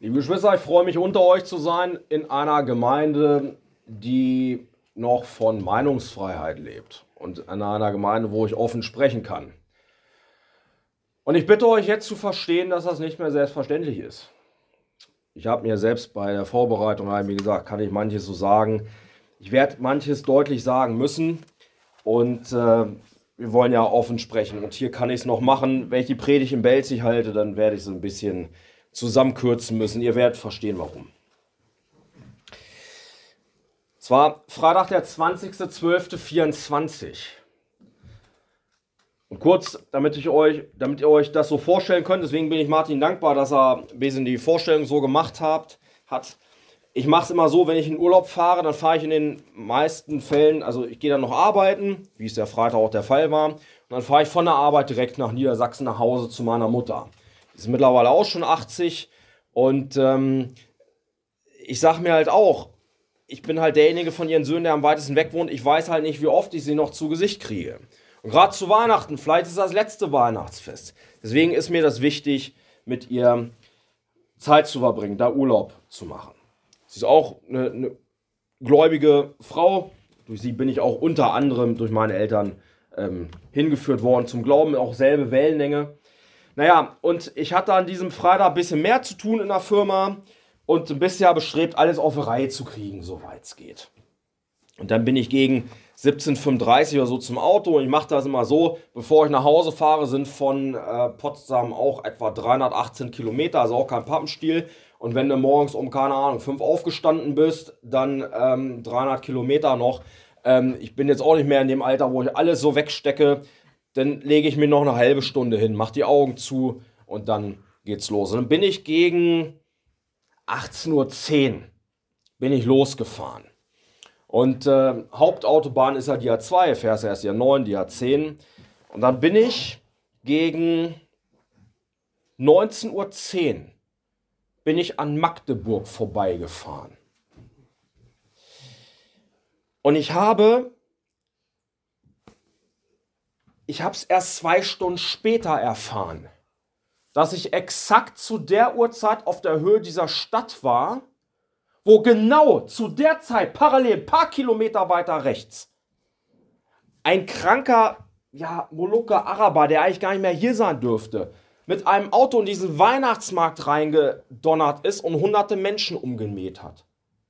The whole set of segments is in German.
Liebe Geschwister, ich freue mich, unter euch zu sein in einer Gemeinde, die noch von Meinungsfreiheit lebt und in einer Gemeinde, wo ich offen sprechen kann. Und ich bitte euch jetzt zu verstehen, dass das nicht mehr selbstverständlich ist. Ich habe mir selbst bei der Vorbereitung, wie gesagt, kann ich manches so sagen. Ich werde manches deutlich sagen müssen und wir wollen ja offen sprechen. Und hier kann ich es noch machen. Wenn ich die Predigt im Belzig halte, dann werde ich es ein bisschen zusammenkürzen müssen. Ihr werdet verstehen, warum. Es war Freitag, der 20.12.24. Und kurz, damit ihr euch das so vorstellen könnt, deswegen bin ich Martin dankbar, dass er ein bisschen die Vorstellung so gemacht hat. Ich mache es immer so, wenn ich in Urlaub fahre, dann fahre ich in den meisten Fällen, also ich gehe dann noch arbeiten, wie es der Freitag auch der Fall war. Und dann fahre ich von der Arbeit direkt nach Niedersachsen nach Hause zu meiner Mutter. Die ist mittlerweile auch schon 80 und ich sage mir halt auch, ich bin halt derjenige von ihren Söhnen, der am weitesten weg wohnt. Ich weiß halt nicht, wie oft ich sie noch zu Gesicht kriege. Und gerade zu Weihnachten, vielleicht ist das letzte Weihnachtsfest. Deswegen ist mir das wichtig, mit ihr Zeit zu verbringen, da Urlaub zu machen. Sie ist auch eine gläubige Frau. Durch sie bin ich auch unter anderem durch meine Eltern hingeführt worden zum Glauben, auch selbe Wellenlänge. Naja, und ich hatte an diesem Freitag ein bisschen mehr zu tun in der Firma und ein bisschen bestrebt, alles auf die Reihe zu kriegen, soweit es geht. Und dann bin ich gegen 17:35 oder so zum Auto und ich mache das immer so, bevor ich nach Hause fahre, sind von Potsdam auch etwa 318 Kilometer, also auch kein Pappenstiel. Und wenn du morgens um, keine Ahnung, 5 aufgestanden bist, dann 300 Kilometer noch. Ich bin jetzt auch nicht mehr in dem Alter, wo ich alles so wegstecke. Dann lege ich mir noch eine halbe Stunde hin, mache die Augen zu und dann geht's los. Und dann bin ich gegen 18:10 Uhr bin ich losgefahren. Und Hauptautobahn ist ja die A2, fährst erst die A9, die A10. Und dann bin ich gegen 19:10 Uhr bin ich an Magdeburg vorbeigefahren. Und ich habe es erst 2 Stunden später erfahren, dass ich exakt zu der Uhrzeit auf der Höhe dieser Stadt war, wo genau zu der Zeit parallel ein paar Kilometer weiter rechts ein kranker, Molukker Araber, der eigentlich gar nicht mehr hier sein dürfte, mit einem Auto in diesen Weihnachtsmarkt reingedonnert ist und hunderte Menschen umgemäht hat.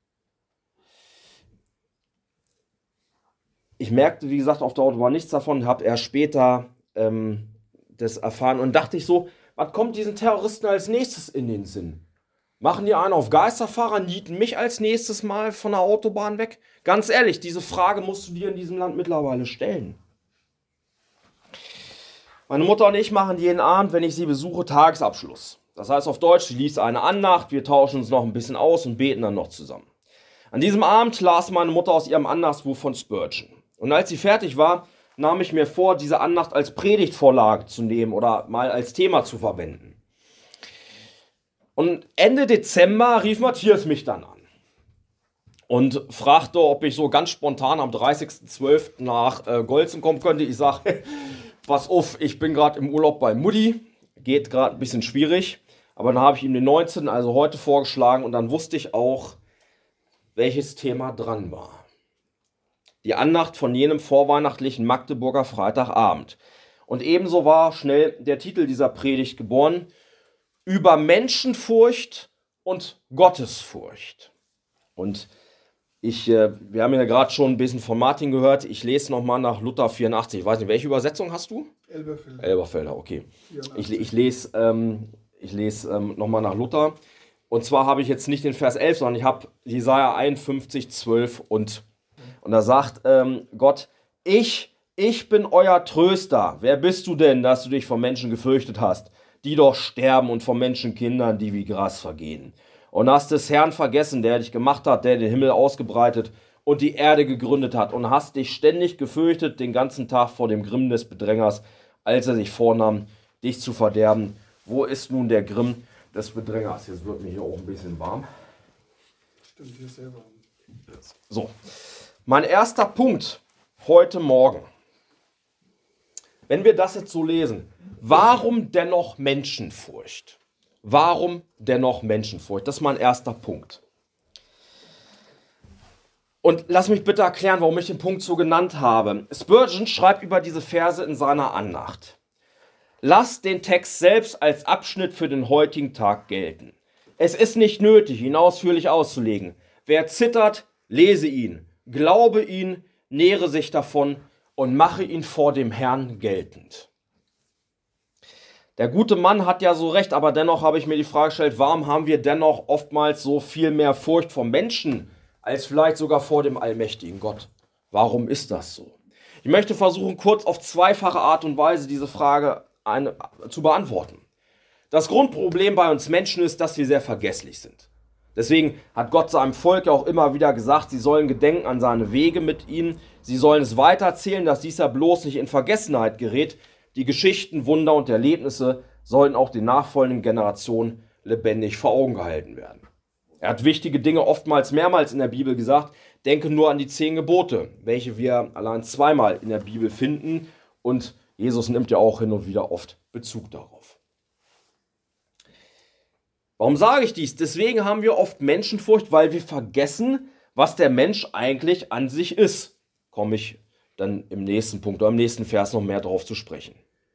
Ich merkte, wie gesagt, auf der Autobahn nichts davon, habe erst später das erfahren und dachte ich so, was kommt diesen Terroristen als nächstes in den Sinn? Machen die einen auf Geisterfahrer, nieten mich als nächstes Mal von der Autobahn weg? Ganz ehrlich, diese Frage musst du dir in diesem Land mittlerweile stellen. Meine Mutter und ich machen jeden Abend, wenn ich sie besuche, Tagesabschluss. Das heißt auf Deutsch, sie liest eine Andacht, wir tauschen uns noch ein bisschen aus und beten dann noch zusammen. An diesem Abend las meine Mutter aus ihrem Andachtsbuch von Spurgeon. Und als sie fertig war, nahm ich mir vor, diese Andacht als Predigtvorlage zu nehmen oder mal als Thema zu verwenden. Und Ende Dezember rief Matthias mich dann an und fragte, ob ich so ganz spontan am 30.12. nach Golzen kommen könnte. Ich sage, pass auf, ich bin gerade im Urlaub bei Mutti, geht gerade ein bisschen schwierig. Aber dann habe ich ihm den 19., also heute vorgeschlagen und dann wusste ich auch, welches Thema dran war. Die Andacht von jenem vorweihnachtlichen Magdeburger Freitagabend. Und ebenso war schnell der Titel dieser Predigt geboren: Über Menschenfurcht und Gottesfurcht. Und wir haben ja gerade schon ein bisschen von Martin gehört. Ich lese nochmal nach Luther 84. Ich weiß nicht, welche Übersetzung hast du? Elberfelder, okay. Ich lese nochmal nach Luther. Und zwar habe ich jetzt nicht den Vers 11, sondern ich habe Jesaja 51, 12 und da sagt Gott, ich bin euer Tröster. Wer bist du denn, dass du dich vom Menschen gefürchtet hast? Die doch sterben und von Menschenkindern, die wie Gras vergehen. Und hast des Herrn vergessen, der dich gemacht hat, der den Himmel ausgebreitet und die Erde gegründet hat. Und hast dich ständig gefürchtet den ganzen Tag vor dem Grimm des Bedrängers, als er sich vornahm, dich zu verderben. Wo ist nun der Grimm des Bedrängers? Jetzt wird mir hier auch ein bisschen warm. Stimmt, hier ist sehr warm. So, mein erster Punkt heute Morgen. Wenn wir das jetzt so lesen, warum dennoch Menschenfurcht? Warum dennoch Menschenfurcht? Das ist mein erster Punkt. Und lass mich bitte erklären, warum ich den Punkt so genannt habe. Spurgeon schreibt über diese Verse in seiner Andacht. Lass den Text selbst als Abschnitt für den heutigen Tag gelten. Es ist nicht nötig, ihn ausführlich auszulegen. Wer zittert, lese ihn, glaube ihn, nähre sich davon und mache ihn vor dem Herrn geltend. Der gute Mann hat ja so recht, aber dennoch habe ich mir die Frage gestellt, warum haben wir dennoch oftmals so viel mehr Furcht vor Menschen als vielleicht sogar vor dem allmächtigen Gott? Warum ist das so? Ich möchte versuchen, kurz auf zweifache Art und Weise diese Frage zu beantworten. Das Grundproblem bei uns Menschen ist, dass wir sehr vergesslich sind. Deswegen hat Gott seinem Volk ja auch immer wieder gesagt, sie sollen gedenken an seine Wege mit ihnen, sie sollen es weitererzählen, dass dies ja bloß nicht in Vergessenheit gerät. Die Geschichten, Wunder und Erlebnisse sollen auch den nachfolgenden Generationen lebendig vor Augen gehalten werden. Er hat wichtige Dinge oftmals mehrmals in der Bibel gesagt. Denke nur an die 10 Gebote, welche wir allein zweimal in der Bibel finden. Und Jesus nimmt ja auch hin und wieder oft Bezug darauf. Warum sage ich dies? Deswegen haben wir oft Menschenfurcht, weil wir vergessen, was der Mensch eigentlich an sich ist. Komme ich dann im nächsten Punkt oder im nächsten Vers noch mehr darauf zu sprechen.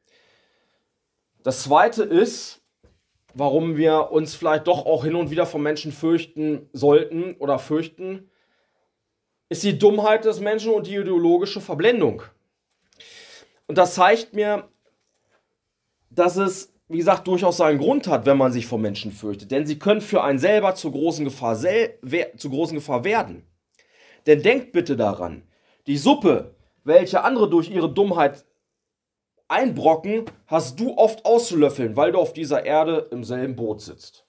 Das zweite ist, warum wir uns vielleicht doch auch hin und wieder vom Menschen fürchten sollten oder fürchten, ist die Dummheit des Menschen und die ideologische Verblendung. Und das zeigt mir, dass es, wie gesagt, durchaus seinen Grund hat, wenn man sich vor Menschen fürchtet. Denn sie können für einen selber zur großen Gefahr werden. Denn denkt bitte daran, die Suppe, welche andere durch ihre Dummheit einbrocken, hast du oft auszulöffeln, weil du auf dieser Erde im selben Boot sitzt.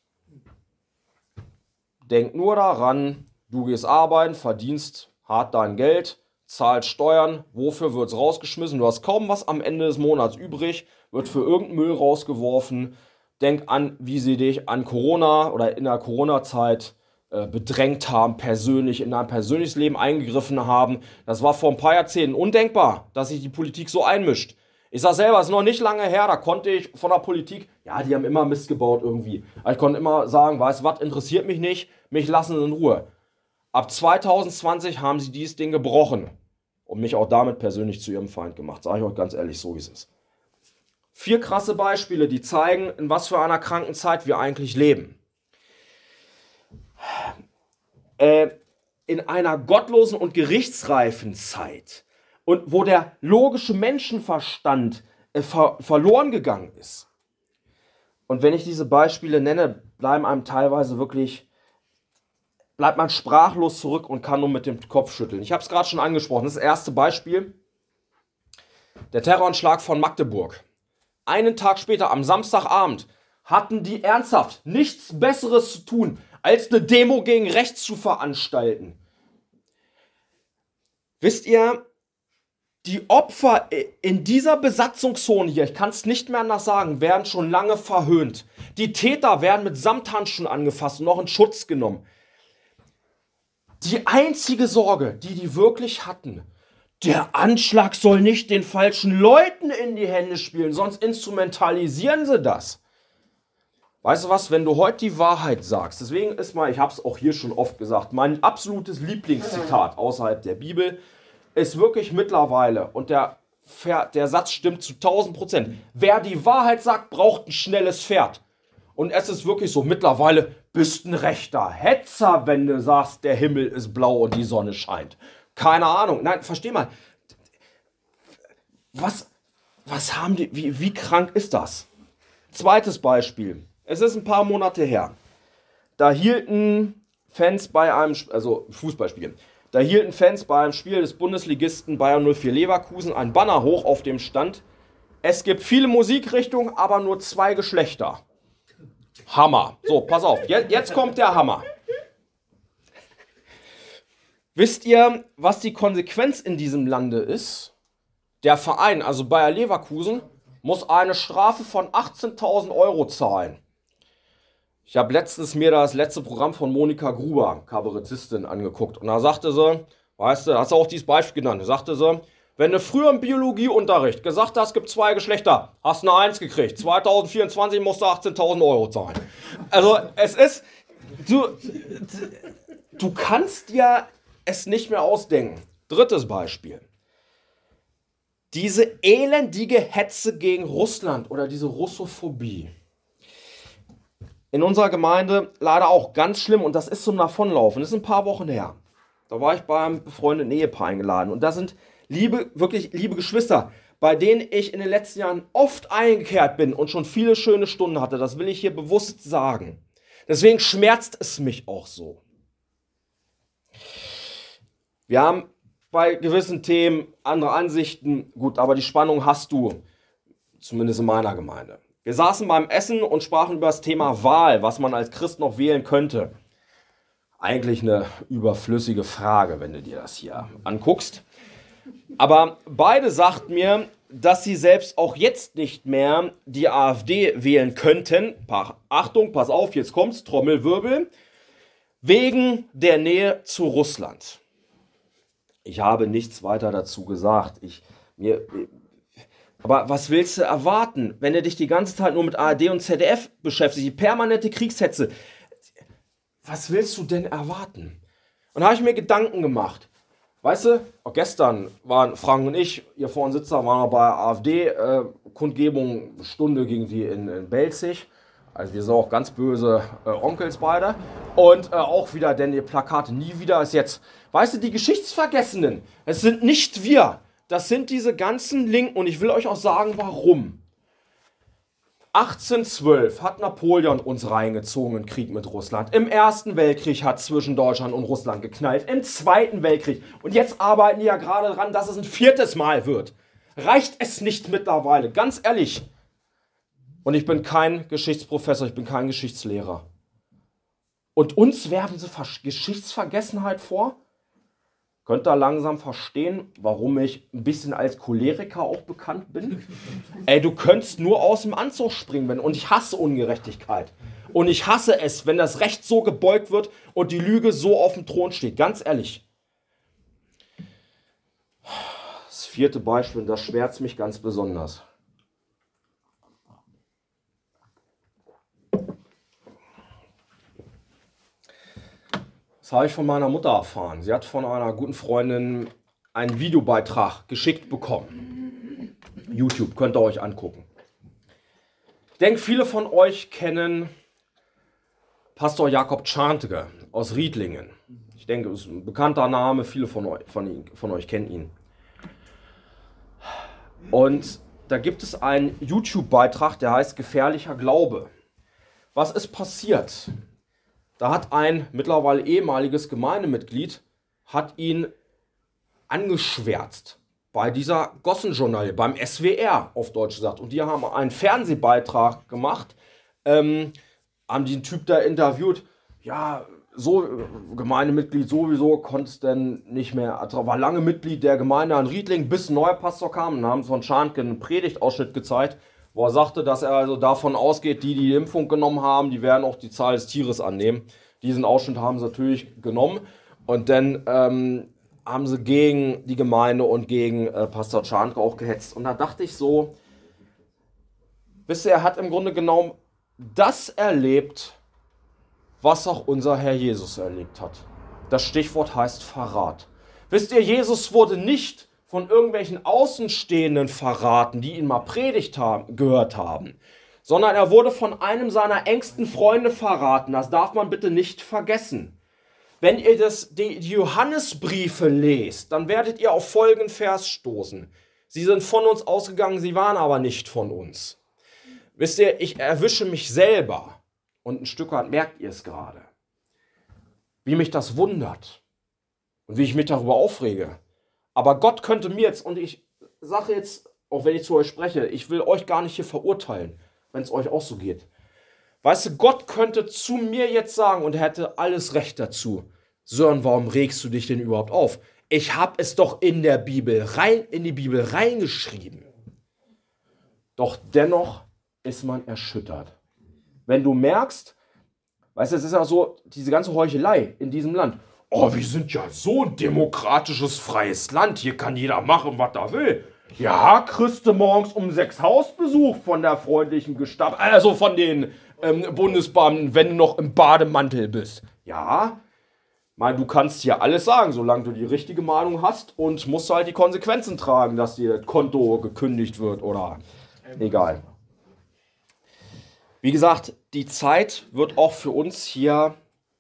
Denk nur daran, du gehst arbeiten, verdienst hart dein Geld, zahlst Steuern, wofür wird es rausgeschmissen? Du hast kaum was am Ende des Monats übrig, wird für irgendeinen Müll rausgeworfen. Denk an, wie sie dich an Corona oder in der Corona-Zeit bedrängt haben, persönlich, in dein persönliches Leben eingegriffen haben. Das war vor ein paar Jahrzehnten undenkbar, dass sich die Politik so einmischt. Ich sag selber, es ist noch nicht lange her, da konnte ich von der Politik, ja, die haben immer Mist gebaut irgendwie. Aber ich konnte immer sagen, weißt du was, interessiert mich nicht, mich lassen in Ruhe. Ab 2020 haben sie dieses Ding gebrochen und mich auch damit persönlich zu ihrem Feind gemacht. Sage ich euch ganz ehrlich, so ist es. 4 krasse Beispiele, die zeigen, in was für einer kranken Zeit wir eigentlich leben. In einer gottlosen und gerichtsreifen Zeit und wo der logische Menschenverstand verloren gegangen ist. Und wenn ich diese Beispiele nenne, bleibt man sprachlos zurück und kann nur mit dem Kopf schütteln. Ich habe es gerade schon angesprochen, das erste Beispiel, der Terroranschlag von Magdeburg. Einen Tag später, am Samstagabend, hatten die ernsthaft nichts Besseres zu tun, als eine Demo gegen rechts zu veranstalten. Wisst ihr, die Opfer in dieser Besatzungszone hier, ich kann es nicht mehr anders sagen, werden schon lange verhöhnt. Die Täter werden mit Samthandschuhen angefasst und noch in Schutz genommen. Die einzige Sorge, die wirklich hatten, der Anschlag soll nicht den falschen Leuten in die Hände spielen, sonst instrumentalisieren sie das. Weißt du was, wenn du heute die Wahrheit sagst, deswegen ist ich habe es auch hier schon oft gesagt, mein absolutes Lieblingszitat außerhalb der Bibel ist wirklich mittlerweile, und der Satz stimmt zu 1000%, wer die Wahrheit sagt, braucht ein schnelles Pferd. Und es ist wirklich so, mittlerweile bist ein rechter Hetzer, wenn du sagst, der Himmel ist blau und die Sonne scheint. Keine Ahnung, nein, versteh mal, was haben die, wie krank ist das? Zweites Beispiel. Es ist ein paar Monate her. Da hielten Fans bei einem, also Fußballspiel, da hielten Fans bei einem Spiel des Bundesligisten Bayern 04 Leverkusen ein Banner hoch, auf dem stand: Es gibt viele Musikrichtungen, aber nur 2 Geschlechter. Hammer. So, pass auf, jetzt kommt der Hammer. Wisst ihr, was die Konsequenz in diesem Lande ist? Der Verein, also Bayer Leverkusen, muss eine Strafe von 18.000 € zahlen. Ich habe letztens mir das letzte Programm von Monika Gruber, Kabarettistin, angeguckt. Und da sagte sie, weißt du, hast du auch dieses Beispiel genannt, da sagte sie, Wenn du früher im Biologieunterricht gesagt hast, es gibt 2 Geschlechter, hast eine 1 gekriegt. 2024 musst du 18.000 Euro zahlen. Also es ist, du kannst ja es nicht mehr ausdenken. Drittes Beispiel. Diese elendige Hetze gegen Russland oder diese Russophobie. In unserer Gemeinde leider auch ganz schlimm und das ist zum Davonlaufen. Das ist ein paar Wochen her. Da war ich beim befreundeten Ehepaar eingeladen und da sind wirklich liebe Geschwister, bei denen ich in den letzten Jahren oft eingekehrt bin und schon viele schöne Stunden hatte. Das will ich hier bewusst sagen. Deswegen schmerzt es mich auch so. Wir haben bei gewissen Themen andere Ansichten. Gut, aber die Spannung hast du, zumindest in meiner Gemeinde. Wir saßen beim Essen und sprachen über das Thema Wahl, was man als Christ noch wählen könnte. Eigentlich eine überflüssige Frage, wenn du dir das hier anguckst. Aber beide sagten mir, dass sie selbst auch jetzt nicht mehr die AfD wählen könnten. Achtung, pass auf, jetzt kommt's, Trommelwirbel. Wegen der Nähe zu Russland. Ich habe nichts weiter dazu gesagt. Aber was willst du erwarten, wenn du dich die ganze Zeit nur mit ARD und ZDF beschäftigst, die permanente Kriegshetze? Was willst du denn erwarten? Und da habe ich mir Gedanken gemacht. Weißt du, auch gestern waren Frank und ich, ihr Vorsitzer, waren wir bei AfD-Kundgebung, Stunde ging die in Belzig. Also wir sind auch ganz böse Onkels beide. Und auch wieder, denn die Plakate nie wieder ist jetzt, weißt du, die Geschichtsvergessenen, es sind nicht wir, das sind diese ganzen Linken und ich will euch auch sagen, warum. 1812 hat Napoleon uns reingezogen in Krieg mit Russland. Im Ersten Weltkrieg hat zwischen Deutschland und Russland geknallt. Im Zweiten Weltkrieg. Und jetzt arbeiten die ja gerade daran, dass es ein 4. Mal wird. Reicht es nicht mittlerweile? Ganz ehrlich. Und ich bin kein Geschichtsprofessor, ich bin kein Geschichtslehrer. Und uns werfen sie Geschichtsvergessenheit vor? Könnt ihr langsam verstehen, warum ich ein bisschen als Choleriker auch bekannt bin? Ey, du könntest nur aus dem Anzug springen. Und ich hasse Ungerechtigkeit. Und ich hasse es, wenn das Recht so gebeugt wird und die Lüge so auf dem Thron steht. Ganz ehrlich. Das 4. Beispiel, das schmerzt mich ganz besonders. Das habe ich von meiner Mutter erfahren. Sie hat von einer guten Freundin einen Videobeitrag geschickt bekommen. YouTube, könnt ihr euch angucken. Ich denke, viele von euch kennen Pastor Jakob Czarnke aus Riedlingen. Ich denke, es ist ein bekannter Name, viele von euch kennen ihn. Und da gibt es einen YouTube-Beitrag, der heißt Gefährlicher Glaube. Was ist passiert? Da hat ein mittlerweile ehemaliges Gemeindemitglied, hat ihn angeschwärzt bei dieser Gossenjournal, beim SWR auf Deutsch gesagt. Und die haben einen Fernsehbeitrag gemacht, haben den Typ da interviewt. Ja, so Gemeindemitglied sowieso, konnte es denn nicht mehr, war lange Mitglied der Gemeinde an Riedling, bis ein neuer Pastor kam. Und haben von Czarnke einen Predigtausschnitt gezeigt, wo er sagte, dass er also davon ausgeht, die Impfung genommen haben, die werden auch die Zahl des Tieres annehmen. Diesen Ausschnitt haben sie natürlich genommen und dann haben sie gegen die Gemeinde und gegen Pastor Czarnke auch gehetzt. Und da dachte ich so, wisst ihr, er hat im Grunde genommen das erlebt, was auch unser Herr Jesus erlebt hat. Das Stichwort heißt Verrat. Wisst ihr, Jesus wurde nicht von irgendwelchen Außenstehenden verraten, die ihn mal gehört haben, sondern er wurde von einem seiner engsten Freunde verraten. Das darf man bitte nicht vergessen. Wenn ihr die Johannesbriefe lest, dann werdet ihr auf folgenden Vers stoßen. Sie sind von uns ausgegangen, sie waren aber nicht von uns. Wisst ihr, ich erwische mich selber und ein Stück weit merkt ihr es gerade, wie mich das wundert und wie ich mich darüber aufrege. Aber Gott könnte mir jetzt, und ich sage jetzt, auch wenn ich zu euch spreche, ich will euch gar nicht hier verurteilen, wenn es euch auch so geht. Weißt du, Gott könnte zu mir jetzt sagen und er hätte alles Recht dazu. Sören, warum regst du dich denn überhaupt auf? Ich habe es doch in die Bibel reingeschrieben. Doch dennoch ist man erschüttert. Wenn du merkst, weißt du, es ist ja so, diese ganze Heuchelei in diesem Land. oh, wir sind ja so ein demokratisches, freies Land, hier kann jeder machen, was er will. Ja, kriegst du morgens um 6 Hausbesuch von der freundlichen Gestapo, also von den Bundesbeamten, wenn du noch im Bademantel bist. Ja, du kannst hier alles sagen, solange du die richtige Meinung hast und musst halt die Konsequenzen tragen, dass dir das Konto gekündigt wird oder egal. Wie gesagt, die Zeit wird auch für uns hier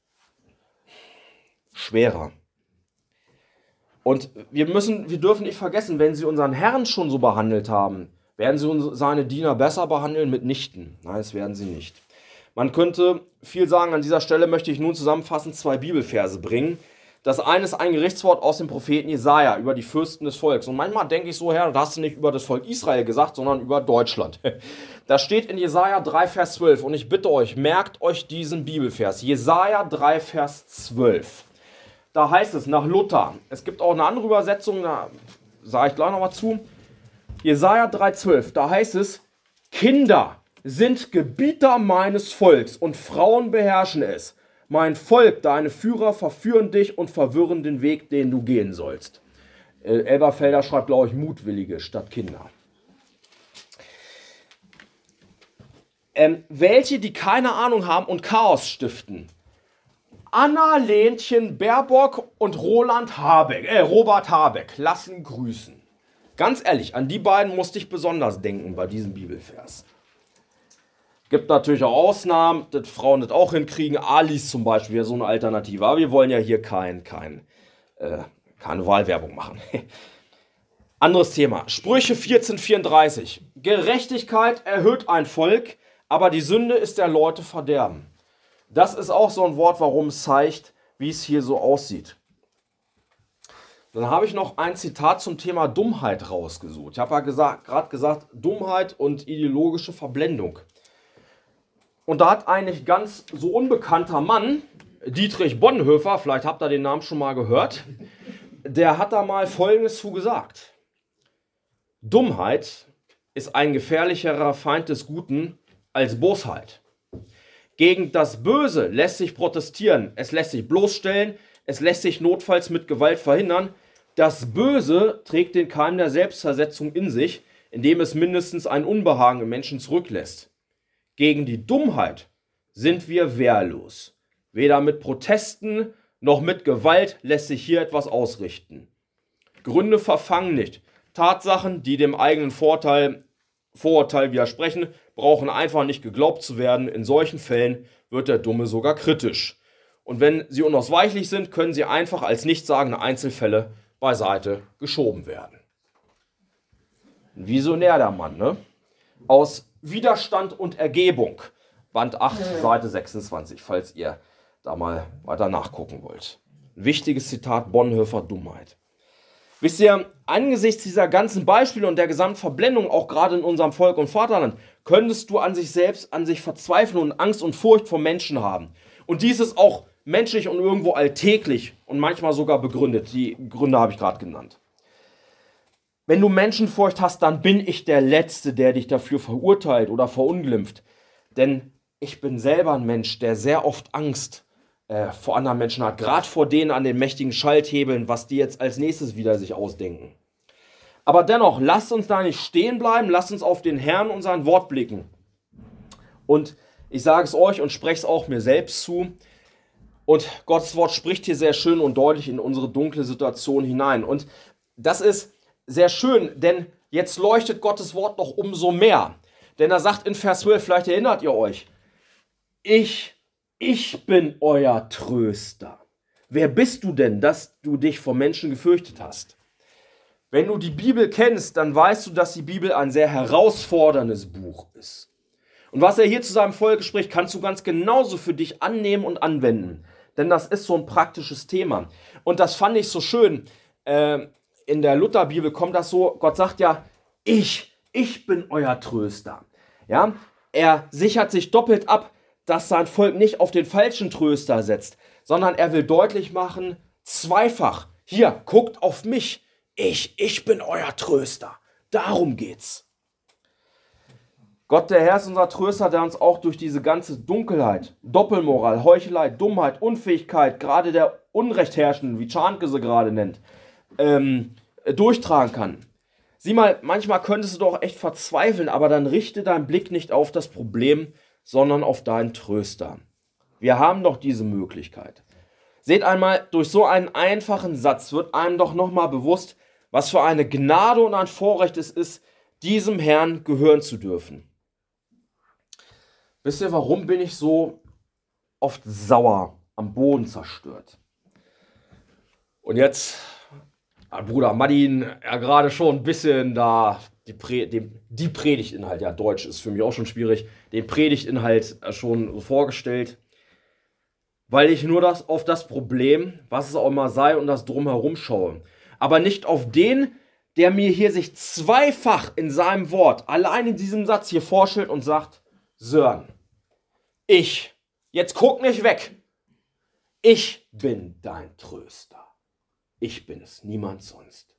schwerer. Und wir dürfen nicht vergessen, wenn sie unseren Herrn schon so behandelt haben, werden sie seine Diener besser behandeln? Mitnichten. Nein, das werden sie nicht. Man könnte viel sagen, an dieser Stelle möchte ich nun zusammenfassend 2 Bibelverse bringen. Das eine ist ein Gerichtswort aus dem Propheten Jesaja über die Fürsten des Volks. Und manchmal denke ich so, Herr, das hast du nicht über das Volk Israel gesagt, sondern über Deutschland. Das steht in Jesaja 3, Vers 12. Und ich bitte euch, merkt euch diesen Bibelvers. Jesaja 3, Vers 12. Da heißt es nach Luther, es gibt auch eine andere Übersetzung, da sage ich gleich noch mal zu. Jesaja 3,12, da heißt es, Kinder sind Gebieter meines Volks und Frauen beherrschen es. Mein Volk, deine Führer verführen dich und verwirren den Weg, den du gehen sollst. Elberfelder schreibt, glaube ich, Mutwillige statt Kinder. Welche, die keine Ahnung haben und Chaos stiften. Anna-Lenchen Baerbock und Robert Habeck lassen grüßen. Ganz ehrlich, an die beiden musste ich besonders denken bei diesem Bibelvers. Gibt natürlich auch Ausnahmen, dass Frauen das auch hinkriegen. Alice zum Beispiel wäre so eine Alternative. Aber wir wollen ja hier keine Wahlwerbung machen. Anderes Thema. Sprüche 14,34. Gerechtigkeit erhöht ein Volk, aber die Sünde ist der Leute Verderben. Das ist auch so ein Wort, warum es zeigt, wie es hier so aussieht. Dann habe ich noch ein Zitat zum Thema Dummheit rausgesucht. Ich habe ja gerade gesagt, Dummheit und ideologische Verblendung. Und da hat ein nicht ganz so unbekannter Mann, Dietrich Bonhoeffer, vielleicht habt ihr den Namen schon mal gehört, der hat da mal Folgendes zu gesagt. Dummheit ist ein gefährlicherer Feind des Guten als Bosheit. Gegen das Böse lässt sich protestieren, es lässt sich bloßstellen, es lässt sich notfalls mit Gewalt verhindern. Das Böse trägt den Keim der Selbstversetzung in sich, indem es mindestens ein Unbehagen im Menschen zurücklässt. Gegen die Dummheit sind wir wehrlos. Weder mit Protesten noch mit Gewalt lässt sich hier etwas ausrichten. Gründe verfangen nicht. Tatsachen, die dem eigenen Vorurteil widersprechen, brauchen einfach nicht geglaubt zu werden. In solchen Fällen wird der Dumme sogar kritisch. Und wenn sie unausweichlich sind, können sie einfach als nichtssagende Einzelfälle beiseite geschoben werden. Ein Visionär der Mann, ne? Aus Widerstand und Ergebung, Band 8, Seite 26, falls ihr da mal weiter nachgucken wollt. Ein wichtiges Zitat, Bonhoeffer, Dummheit. Wisst ihr, angesichts dieser ganzen Beispiele und der Gesamtverblendung, auch gerade in unserem Volk und Vaterland, könntest du an sich selbst, an sich verzweifeln und Angst und Furcht vor Menschen haben. Und dies ist auch menschlich und irgendwo alltäglich und manchmal sogar begründet. Die Gründe habe ich gerade genannt. Wenn du Menschenfurcht hast, dann bin ich der Letzte, der dich dafür verurteilt oder verunglimpft. Denn ich bin selber ein Mensch, der sehr oft Angst vor anderen Menschen hat. Gerade vor denen an den mächtigen Schalthebeln, was die jetzt als nächstes wieder sich ausdenken. Aber dennoch, lasst uns da nicht stehen bleiben, lasst uns auf den Herrn und sein Wort blicken. Und ich sage es euch und spreche es auch mir selbst zu. Und Gottes Wort spricht hier sehr schön und deutlich in unsere dunkle Situation hinein. Und das ist sehr schön, denn jetzt leuchtet Gottes Wort noch umso mehr. Denn er sagt in Vers 12, vielleicht erinnert ihr euch, ich bin euer Tröster. Wer bist du denn, dass du dich vor Menschen gefürchtet hast? Wenn du die Bibel kennst, dann weißt du, dass die Bibel ein sehr herausforderndes Buch ist. Und was er hier zu seinem Volk spricht, kannst du ganz genauso für dich annehmen und anwenden. Denn das ist so ein praktisches Thema. Und das fand ich so schön. In der Lutherbibel kommt das so, Gott sagt ja, ich bin euer Tröster. Ja? Er sichert sich doppelt ab, dass sein Volk nicht auf den falschen Tröster setzt, sondern er will deutlich machen, zweifach, hier, guckt auf mich, ich bin euer Tröster. Darum geht's. Gott, der Herr, ist unser Tröster, der uns auch durch diese ganze Dunkelheit, Doppelmoral, Heuchelei, Dummheit, Unfähigkeit, gerade der Unrechtherrschenden, wie Czarnke sie gerade nennt, durchtragen kann. Sieh mal, manchmal könntest du doch echt verzweifeln, aber dann richte deinen Blick nicht auf das Problem, sondern auf deinen Tröster. Wir haben doch diese Möglichkeit. Seht einmal, durch so einen einfachen Satz wird einem doch nochmal bewusst, was für eine Gnade und ein Vorrecht es ist, diesem Herrn gehören zu dürfen. Wisst ihr, warum bin ich so oft sauer, am Boden zerstört? Und jetzt hat Bruder Madin ja gerade schon ein bisschen da die Predigtinhalt, ja Deutsch ist für mich auch schon schwierig, den Predigtinhalt schon vorgestellt, weil ich nur auf das Problem, was es auch immer sei, und das Drumherum schaue. Aber nicht auf den, der mir hier sich zweifach in seinem Wort, allein in diesem Satz hier vorstellt und sagt, Sören, jetzt guck nicht weg, ich bin dein Tröster. Ich bin es, niemand sonst.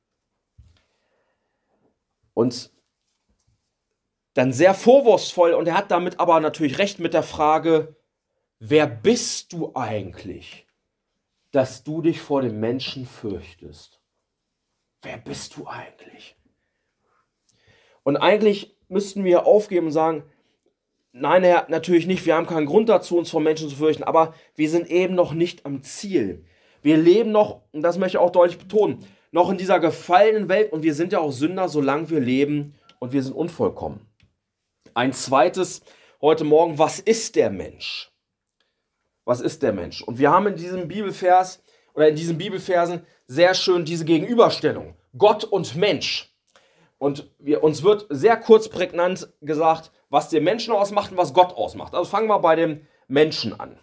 Und dann sehr vorwurfsvoll, und er hat damit aber natürlich recht mit der Frage, wer bist du eigentlich, dass du dich vor dem Menschen fürchtest? Wer bist du eigentlich? Und eigentlich müssten wir aufgeben und sagen, nein, Herr, natürlich nicht, wir haben keinen Grund dazu, uns vor Menschen zu fürchten, aber wir sind eben noch nicht am Ziel. Wir leben noch, und das möchte ich auch deutlich betonen, noch in dieser gefallenen Welt, und wir sind ja auch Sünder, solange wir leben, und wir sind unvollkommen. Ein zweites heute Morgen, was ist der Mensch? Was ist der Mensch? Und wir haben in diesem Bibelvers oder in diesen Bibelversen sehr schön diese Gegenüberstellung. Gott und Mensch. Und uns wird sehr kurz prägnant gesagt, was den Menschen ausmacht und was Gott ausmacht. Also fangen wir bei dem Menschen an.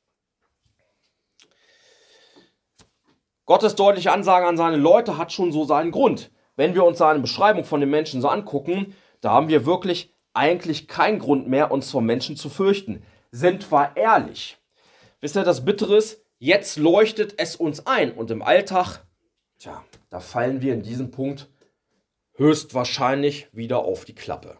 Gottes deutliche Ansage an seine Leute hat schon so seinen Grund. Wenn wir uns seine Beschreibung von den Menschen so angucken, da haben wir wirklich eigentlich keinen Grund mehr, uns vor Menschen zu fürchten. Sind wir ehrlich? Wisst ihr, das Bittere ist, jetzt leuchtet es uns ein. Und im Alltag, da fallen wir in diesem Punkt höchstwahrscheinlich wieder auf die Klappe.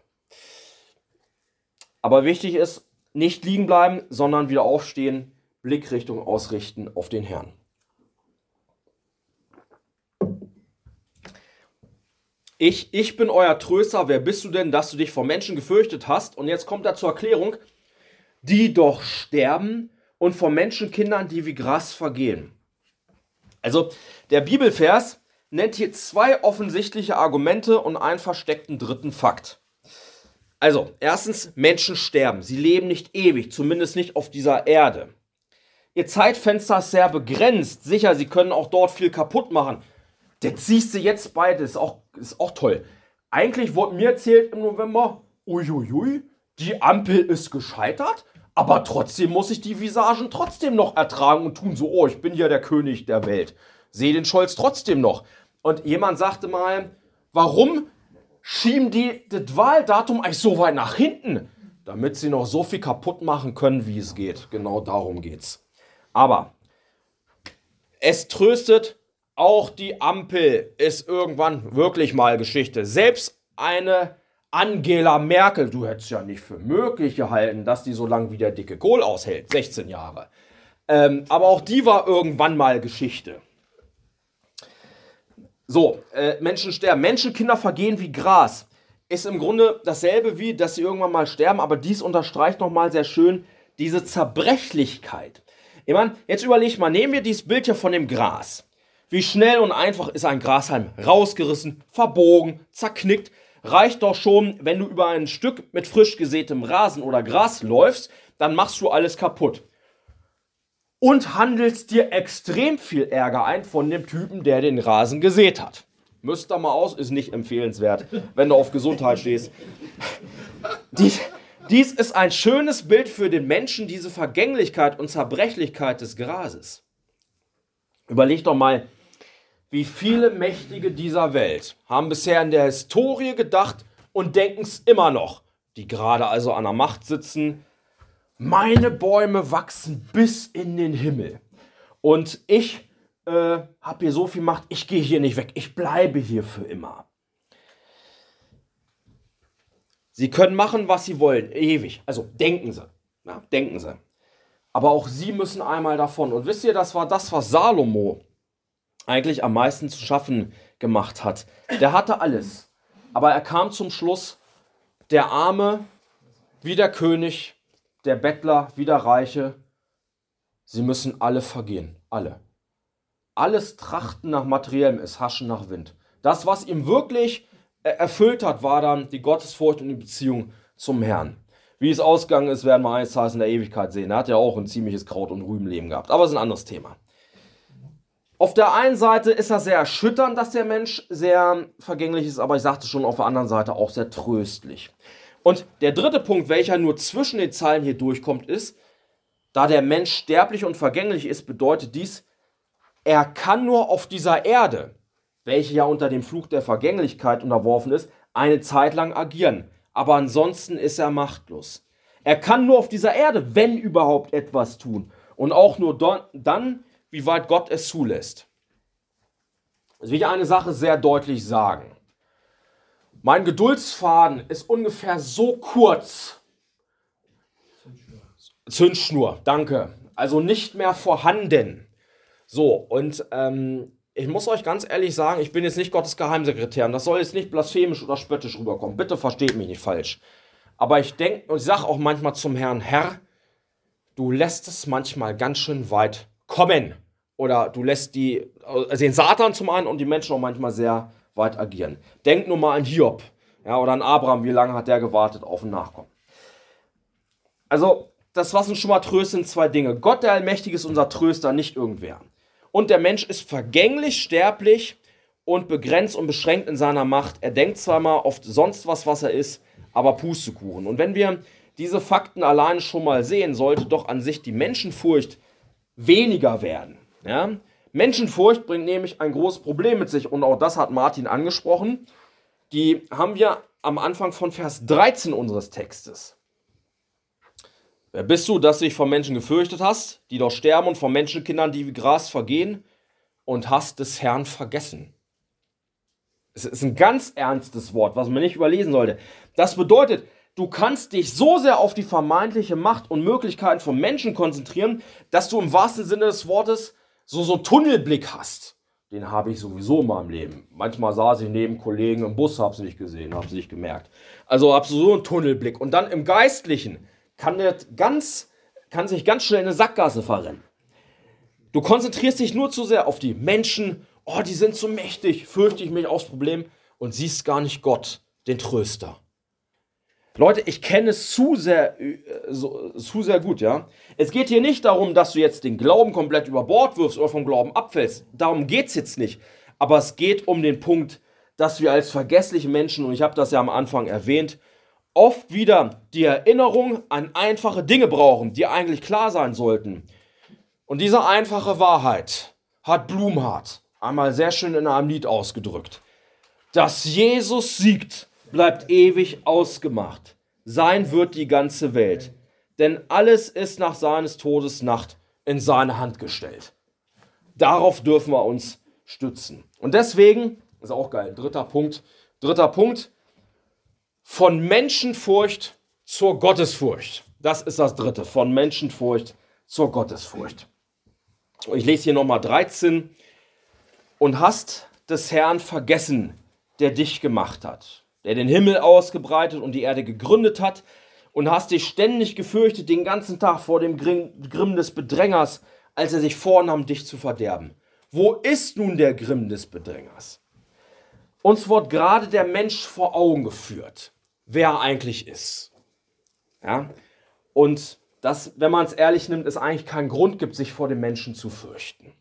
Aber wichtig ist, nicht liegen bleiben, sondern wieder aufstehen, Blickrichtung ausrichten auf den Herrn. Ich bin euer Tröster. Wer bist du denn, dass du dich vor Menschen gefürchtet hast? Und jetzt kommt da zur Erklärung, die doch sterben und vor Menschenkindern, die wie Gras vergehen. Also der Bibelvers nennt hier zwei offensichtliche Argumente und einen versteckten dritten Fakt. Also, erstens, Menschen sterben. Sie leben nicht ewig, zumindest nicht auf dieser Erde. Ihr Zeitfenster ist sehr begrenzt. Sicher, sie können auch dort viel kaputt machen. Das siehst du jetzt beide, ist auch toll. Eigentlich wurde mir erzählt im November, uiuiui, die Ampel ist gescheitert, aber trotzdem muss ich die Visagen trotzdem noch ertragen und tun so, oh, ich bin ja der König der Welt. Sehe den Scholz trotzdem noch. Und jemand sagte mal, warum schieben die das Wahldatum eigentlich so weit nach hinten? Damit sie noch so viel kaputt machen können, wie es geht. Genau darum geht's. Aber es tröstet, auch die Ampel ist irgendwann wirklich mal Geschichte. Selbst eine Angela Merkel, du hättest ja nicht für möglich gehalten, dass die so lange wie der dicke Kohl aushält. 16 Jahre. Aber auch die war irgendwann mal Geschichte. So, Menschen sterben. Menschenkinder vergehen wie Gras. Ist im Grunde dasselbe wie, dass sie irgendwann mal sterben, aber dies unterstreicht nochmal sehr schön diese Zerbrechlichkeit. Ich meine, jetzt überleg mal, nehmen wir dieses Bild hier von dem Gras. Wie schnell und einfach ist ein Grashalm rausgerissen, verbogen, zerknickt. Reicht doch schon, wenn du über ein Stück mit frisch gesätem Rasen oder Gras läufst, dann machst du alles kaputt. Und handelst dir extrem viel Ärger ein von dem Typen, der den Rasen gesät hat. Müsst da mal aus, ist nicht empfehlenswert, wenn du auf Gesundheit stehst. Dies ist ein schönes Bild für den Menschen, diese Vergänglichkeit und Zerbrechlichkeit des Grases. Überleg doch mal, wie viele Mächtige dieser Welt haben bisher in der Historie gedacht und denken es immer noch, die gerade also an der Macht sitzen, meine Bäume wachsen bis in den Himmel und ich habe hier so viel Macht, ich gehe hier nicht weg, ich bleibe hier für immer. Sie können machen, was sie wollen, ewig. Also denken sie. Ja, denken sie. Aber auch sie müssen einmal davon. Und wisst ihr, das war das, was Salomo eigentlich am meisten zu schaffen gemacht hat. Der hatte alles. Aber er kam zum Schluss, der Arme wie der König, der Bettler wie der Reiche, sie müssen alle vergehen. Alle. Alles Trachten nach Materiellem ist Haschen nach Wind. Das, was ihm wirklich erfüllt hat, war dann die Gottesfurcht und die Beziehung zum Herrn. Wie es ausgegangen ist, werden wir eines Tages in der Ewigkeit sehen. Er hat ja auch ein ziemliches Kraut- und Rübenleben gehabt. Aber es ist ein anderes Thema. Auf der einen Seite ist das sehr erschütternd, dass der Mensch sehr vergänglich ist, aber ich sagte schon, auf der anderen Seite auch sehr tröstlich. Und der dritte Punkt, welcher nur zwischen den Zeilen hier durchkommt, ist, da der Mensch sterblich und vergänglich ist, bedeutet dies, er kann nur auf dieser Erde, welche ja unter dem Fluch der Vergänglichkeit unterworfen ist, eine Zeit lang agieren. Aber ansonsten ist er machtlos. Er kann nur auf dieser Erde, wenn überhaupt, etwas tun. Und auch nur dann, wie weit Gott es zulässt. Jetzt will ich eine Sache sehr deutlich sagen. Mein Geduldsfaden ist ungefähr so kurz. Zündschnur, danke. Also nicht mehr vorhanden. So, und ich muss euch ganz ehrlich sagen, ich bin jetzt nicht Gottes Geheimsekretär und das soll jetzt nicht blasphemisch oder spöttisch rüberkommen. Bitte versteht mich nicht falsch. Aber ich denke und ich sage auch manchmal zum Herrn, Herr, du lässt es manchmal ganz schön weit kommen. Oder du lässt den Satan zum einen und die Menschen auch manchmal sehr weit agieren. Denk nur mal an Hiob, ja, oder an Abraham, wie lange hat der gewartet auf ein Nachkommen. Also, das, was uns schon mal tröstet, sind zwei Dinge. Gott, der Allmächtige, ist unser Tröster, nicht irgendwer. Und der Mensch ist vergänglich, sterblich und begrenzt und beschränkt in seiner Macht. Er denkt zwar mal oft sonst was er ist, aber Pustekuchen. Und wenn wir diese Fakten alleine schon mal sehen, sollte doch an sich die Menschenfurcht weniger werden. Ja? Menschenfurcht bringt nämlich ein großes Problem mit sich und auch das hat Martin angesprochen. Die haben wir am Anfang von Vers 13 unseres Textes. Wer bist du, dass du dich vor Menschen gefürchtet hast, die doch sterben und vor Menschenkindern, die wie Gras vergehen und hast des Herrn vergessen? Es ist ein ganz ernstes Wort, was man nicht überlesen sollte. Das bedeutet, du kannst dich so sehr auf die vermeintliche Macht und Möglichkeiten von Menschen konzentrieren, dass du im wahrsten Sinne des Wortes so einen Tunnelblick hast. Den habe ich sowieso in meinem Leben. Manchmal saß ich neben Kollegen im Bus, habe sie nicht gesehen, habe sie nicht gemerkt. Also habe so einen Tunnelblick. Und dann im Geistlichen kann sich ganz schnell in eine Sackgasse verrennen. Du konzentrierst dich nur zu sehr auf die Menschen, oh, die sind so mächtig, fürchte ich mich aufs Problem und siehst gar nicht Gott, den Tröster. Leute, ich kenne es zu sehr gut, ja. Es geht hier nicht darum, dass du jetzt den Glauben komplett über Bord wirfst oder vom Glauben abfällst. Darum geht es jetzt nicht. Aber es geht um den Punkt, dass wir als vergessliche Menschen, und ich habe das ja am Anfang erwähnt, oft wieder die Erinnerung an einfache Dinge brauchen, die eigentlich klar sein sollten. Und diese einfache Wahrheit hat Blumhardt einmal sehr schön in einem Lied ausgedrückt. Dass Jesus siegt, bleibt ewig ausgemacht. Sein wird die ganze Welt. Denn alles ist nach seines Todes Nacht in seine Hand gestellt. Darauf dürfen wir uns stützen. Und deswegen, ist auch geil, dritter Punkt, von Menschenfurcht zur Gottesfurcht. Das ist das dritte, von Menschenfurcht zur Gottesfurcht. Und ich lese hier nochmal 13. Und hast des Herrn vergessen, der dich gemacht hat, der den Himmel ausgebreitet und die Erde gegründet hat, und hast dich ständig gefürchtet den ganzen Tag vor dem Grimm des Bedrängers, als er sich vornahm, dich zu verderben. Wo ist nun der Grimm des Bedrängers? Uns wird gerade der Mensch vor Augen geführt, wer er eigentlich ist. Ja? Und das, wenn man es ehrlich nimmt, es eigentlich keinen Grund gibt, sich vor dem Menschen zu fürchten.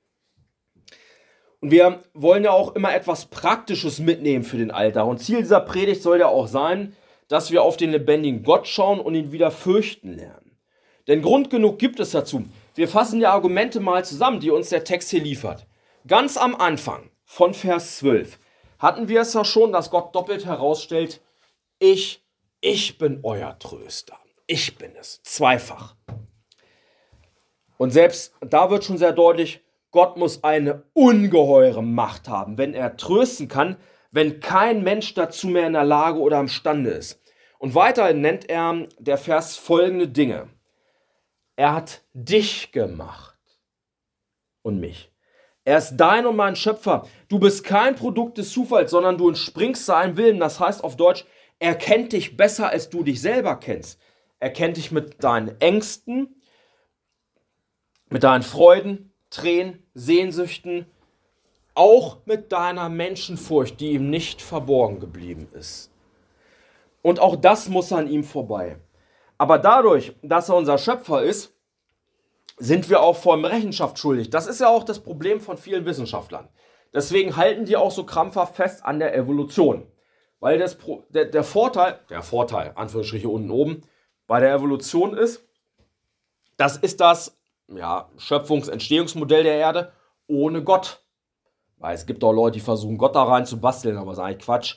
Und wir wollen ja auch immer etwas Praktisches mitnehmen für den Alltag. Und Ziel dieser Predigt soll ja auch sein, dass wir auf den lebendigen Gott schauen und ihn wieder fürchten lernen. Denn Grund genug gibt es dazu. Wir fassen die Argumente mal zusammen, die uns der Text hier liefert. Ganz am Anfang von Vers 12 hatten wir es ja schon, dass Gott doppelt herausstellt, ich bin euer Tröster. Ich bin es. Zweifach. Und selbst da wird schon sehr deutlich, Gott muss eine ungeheure Macht haben, wenn er trösten kann, wenn kein Mensch dazu mehr in der Lage oder imstande ist. Und weiterhin nennt der Vers folgende Dinge. Er hat dich gemacht und mich. Er ist dein und mein Schöpfer. Du bist kein Produkt des Zufalls, sondern du entspringst seinem Willen. Das heißt auf Deutsch, er kennt dich besser, als du dich selber kennst. Er kennt dich mit deinen Ängsten, mit deinen Freuden, Tränen, Sehnsüchten, auch mit deiner Menschenfurcht, die ihm nicht verborgen geblieben ist. Und auch das muss an ihm vorbei. Aber dadurch, dass er unser Schöpfer ist, sind wir auch vor ihm Rechenschaft schuldig. Das ist ja auch das Problem von vielen Wissenschaftlern. Deswegen halten die auch so krampfhaft fest an der Evolution. Weil der Vorteil, Anführungsstriche unten oben, bei der Evolution ist, das ist das Schöpfungsentstehungsmodell der Erde ohne Gott. Weil es gibt auch Leute, die versuchen, Gott da rein zu basteln, aber das ist eigentlich Quatsch.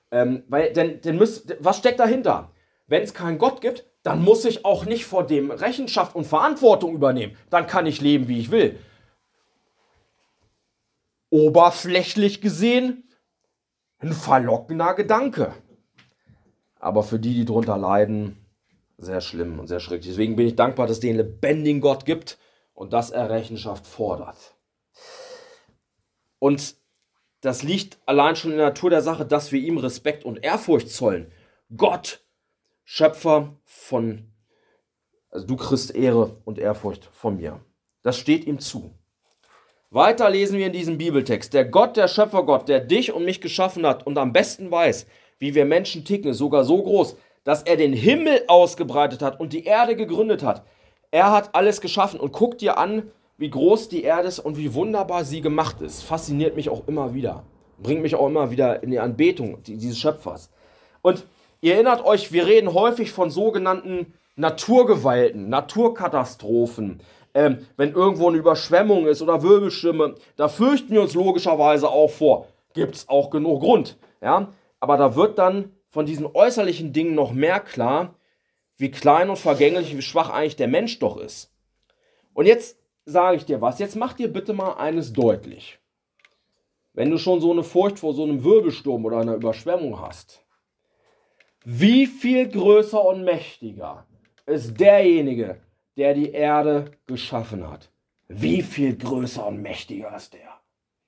Was steckt dahinter? Wenn es keinen Gott gibt, dann muss ich auch nicht vor dem Rechenschaft und Verantwortung übernehmen. Dann kann ich leben, wie ich will. Oberflächlich gesehen ein verlockender Gedanke. Aber für die drunter leiden, sehr schlimm und sehr schrecklich. Deswegen bin ich dankbar, dass es den lebendigen Gott gibt und dass er Rechenschaft fordert. Und das liegt allein schon in der Natur der Sache, dass wir ihm Respekt und Ehrfurcht zollen. Gott, Schöpfer also du kriegst Ehre und Ehrfurcht von mir. Das steht ihm zu. Weiter lesen wir in diesem Bibeltext. Der Gott, der Schöpfergott, der dich und mich geschaffen hat und am besten weiß, wie wir Menschen ticken, ist sogar so groß, dass er den Himmel ausgebreitet hat und die Erde gegründet hat. Er hat alles geschaffen und guck dir an, wie groß die Erde ist und wie wunderbar sie gemacht ist. Fasziniert mich auch immer wieder. Bringt mich auch immer wieder in die Anbetung dieses Schöpfers. Und ihr erinnert euch, wir reden häufig von sogenannten Naturgewalten, Naturkatastrophen. Wenn irgendwo eine Überschwemmung ist oder Wirbelstürme, da fürchten wir uns logischerweise auch vor. Gibt es auch genug Grund. Ja? Aber da wird dann von diesen äußerlichen Dingen noch mehr klar, wie klein und vergänglich, wie schwach eigentlich der Mensch doch ist. Und jetzt sage ich dir was, jetzt mach dir bitte mal eines deutlich. Wenn du schon so eine Furcht vor so einem Wirbelsturm oder einer Überschwemmung hast, wie viel größer und mächtiger ist derjenige, der die Erde geschaffen hat? Wie viel größer und mächtiger ist der?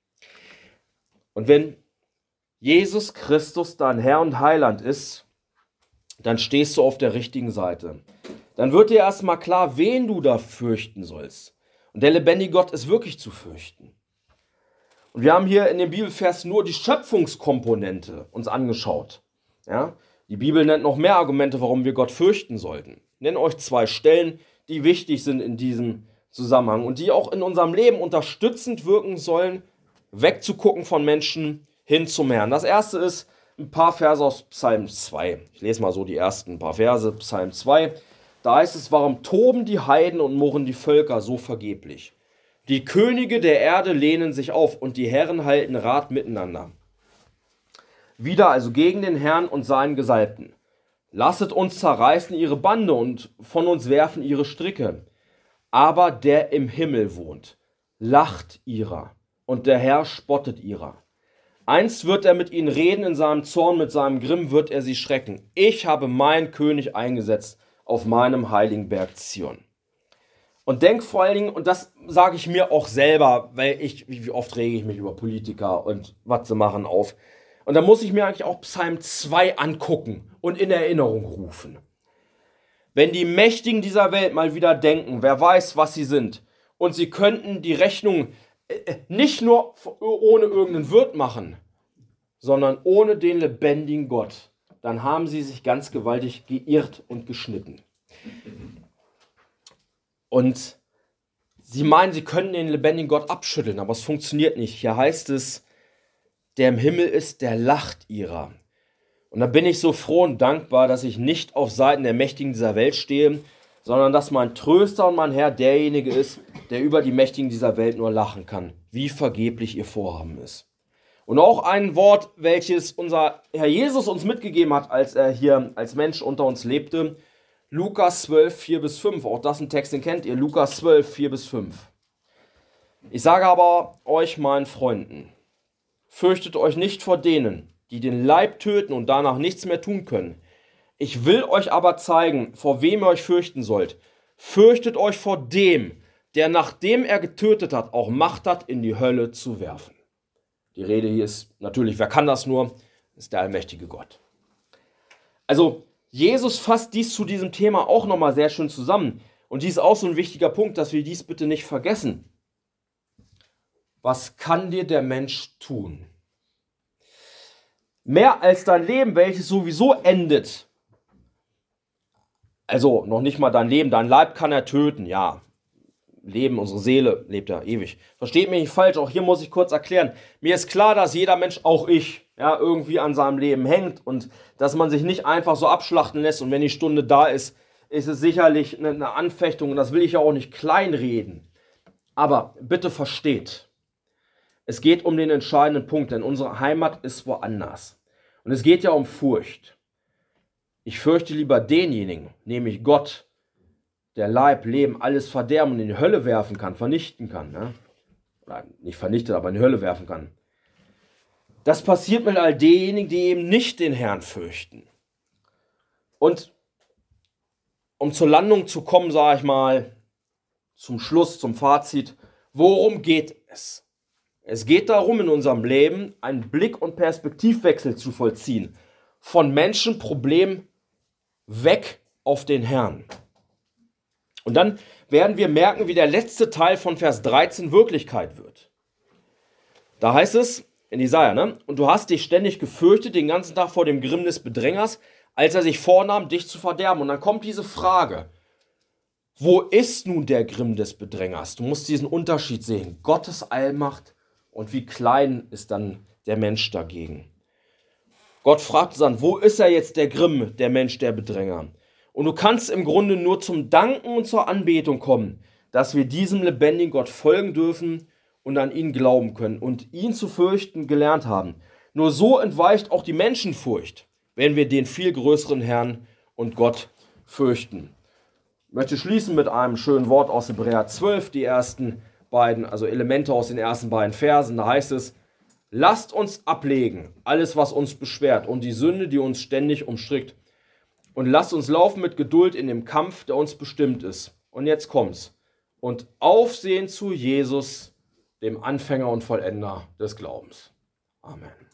Und wenn Jesus Christus dein Herr und Heiland ist, dann stehst du auf der richtigen Seite. Dann wird dir erstmal klar, wen du da fürchten sollst. Und der lebendige Gott ist wirklich zu fürchten. Und wir haben hier in dem Bibelvers nur die Schöpfungskomponente uns angeschaut. Ja? Die Bibel nennt noch mehr Argumente, warum wir Gott fürchten sollten. Ich nenne euch 2 Stellen, die wichtig sind in diesem Zusammenhang und die auch in unserem Leben unterstützend wirken sollen, wegzugucken von Menschen hin zum Herrn. Das erste ist ein paar Verse aus Psalm 2. Ich lese mal so die ersten paar Verse, Psalm 2. Da heißt es, warum toben die Heiden und murren die Völker so vergeblich? Die Könige der Erde lehnen sich auf und die Herren halten Rat miteinander. Wieder also gegen den Herrn und seinen Gesalbten. Lasset uns zerreißen ihre Bande und von uns werfen ihre Stricke. Aber der im Himmel wohnt, lacht ihrer und der Herr spottet ihrer. Einst wird er mit ihnen reden, in seinem Zorn, mit seinem Grimm wird er sie schrecken. Ich habe meinen König eingesetzt auf meinem heiligen Berg Zion. Und denk vor allen Dingen, und das sage ich mir auch selber, weil wie oft rege ich mich über Politiker und was sie machen auf. Und da muss ich mir eigentlich auch Psalm 2 angucken und in Erinnerung rufen. Wenn die Mächtigen dieser Welt mal wieder denken, wer weiß, was sie sind, und sie könnten die Rechnung nicht nur ohne irgendeinen Wirt machen, sondern ohne den lebendigen Gott, dann haben sie sich ganz gewaltig geirrt und geschnitten. Und sie meinen, sie können den lebendigen Gott abschütteln, aber es funktioniert nicht. Hier heißt es, der im Himmel ist, der lacht ihrer. Und da bin ich so froh und dankbar, dass ich nicht auf Seiten der Mächtigen dieser Welt stehe, sondern dass mein Tröster und mein Herr derjenige ist, der über die Mächtigen dieser Welt nur lachen kann, wie vergeblich ihr Vorhaben ist. Und auch ein Wort, welches unser Herr Jesus uns mitgegeben hat, als er hier als Mensch unter uns lebte, Lukas 12, 4-5. Auch das ein Text, den kennt ihr, Lukas 12, 4-5. Ich sage aber euch, meinen Freunden, fürchtet euch nicht vor denen, die den Leib töten und danach nichts mehr tun können. Ich will euch aber zeigen, vor wem ihr euch fürchten sollt. Fürchtet euch vor dem, der nachdem er getötet hat, auch Macht hat, in die Hölle zu werfen. Die Rede hier ist natürlich, wer kann das nur? Das ist der allmächtige Gott. Also Jesus fasst dies zu diesem Thema auch nochmal sehr schön zusammen. Und dies ist auch so ein wichtiger Punkt, dass wir dies bitte nicht vergessen. Was kann dir der Mensch tun? Mehr als dein Leben, welches sowieso endet. Also noch nicht mal dein Leben, dein Leib kann er töten, ja. Leben, unsere Seele lebt ja ewig. Versteht mich nicht falsch, auch hier muss ich kurz erklären. Mir ist klar, dass jeder Mensch, auch ich, ja, irgendwie an seinem Leben hängt und dass man sich nicht einfach so abschlachten lässt und wenn die Stunde da ist, ist es sicherlich eine Anfechtung und das will ich ja auch nicht kleinreden. Aber bitte versteht, es geht um den entscheidenden Punkt, denn unsere Heimat ist woanders. Und es geht ja um Furcht. Ich fürchte lieber denjenigen, nämlich Gott, der Leib, Leben, alles verderben und in die Hölle werfen kann, vernichten kann. Ne? Oder nicht vernichtet, aber in die Hölle werfen kann. Das passiert mit all denjenigen, die eben nicht den Herrn fürchten. Und um zur Landung zu kommen, sage ich mal, zum Schluss, zum Fazit, worum geht es? Es geht darum, in unserem Leben einen Blick- und Perspektivwechsel zu vollziehen. Von Menschenproblemen weg auf den Herrn. Und dann werden wir merken, wie der letzte Teil von Vers 13 Wirklichkeit wird. Da heißt es in Jesaja, ne? Und du hast dich ständig gefürchtet, den ganzen Tag vor dem Grimm des Bedrängers, als er sich vornahm, dich zu verderben. Und dann kommt diese Frage, wo ist nun der Grimm des Bedrängers? Du musst diesen Unterschied sehen. Gottes Allmacht und wie klein ist dann der Mensch dagegen. Gott fragt dann, wo ist er jetzt der Grimm, der Mensch, der Bedränger? Und du kannst im Grunde nur zum Danken und zur Anbetung kommen, dass wir diesem lebendigen Gott folgen dürfen und an ihn glauben können und ihn zu fürchten gelernt haben. Nur so entweicht auch die Menschenfurcht, wenn wir den viel größeren Herrn und Gott fürchten. Ich möchte schließen mit einem schönen Wort aus Hebräer 12, die ersten beiden, also Elemente aus den ersten beiden Versen. Da heißt es, lasst uns ablegen, alles was uns beschwert und die Sünde, die uns ständig umstrickt. Und lasst uns laufen mit Geduld in dem Kampf, der uns bestimmt ist. Und jetzt kommt's. Und aufsehen zu Jesus, dem Anfänger und Vollender des Glaubens. Amen.